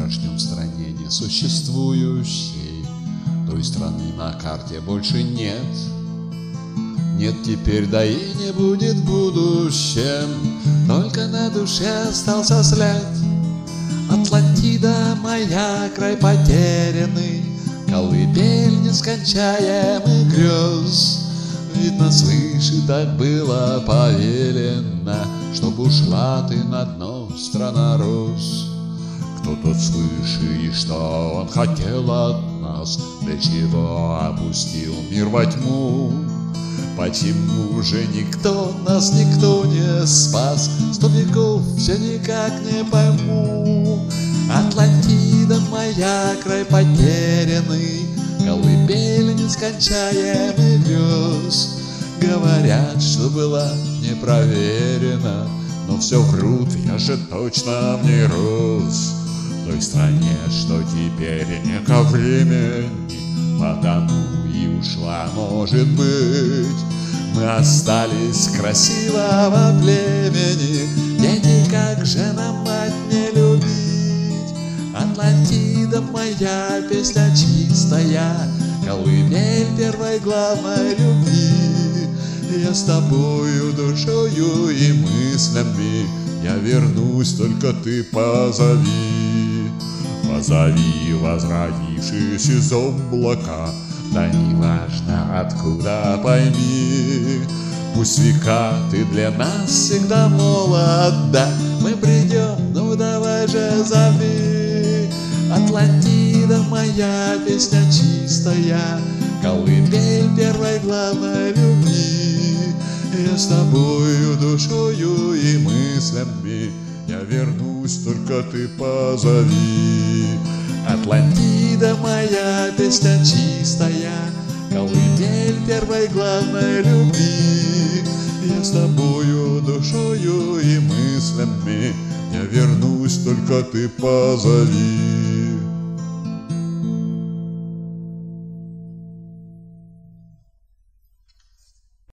начнем в стране несуществующей. Той страны на карте больше нет. Нет теперь, да и не будет в будущем. Только на душе остался след. Атлантида моя, край потерянный, колыбель нескончаемых грез. Видно, свыше так было повелено, чтоб ушла ты на дно, страна роз. Кто тот свыше и что он хотел от нас, для чего опустил мир во тьму? Почему же нас никто не спас? 100 веков все никак не пойму. Атлантида моя, край потерянный, колыбель нескончаемых грез. Говорят, что была не проверена, но все врут, я же точно в ней рос. В той стране, что теперь не ко времени, потому и ушла, может быть. Мы остались красивого племени, дети, как же нам мать не любить? Атлантида моя, песня чистая, колыбель первой главной любви. Я с тобою душою и мыслями, я вернусь, только ты позови. Позови возродившись из облака, да не важно откуда, пойми. Пусть века ты для нас всегда молода, мы придем, ну давай же зови. Атлантида моя, песня чистая, колыбель первой главной любви. Я с тобою душою и мыслями, я вернусь, только ты позови. Атлантида моя, песня чистая, колыбель первой главной любви. Я с тобою душою и мыслями, я вернусь, только ты позови.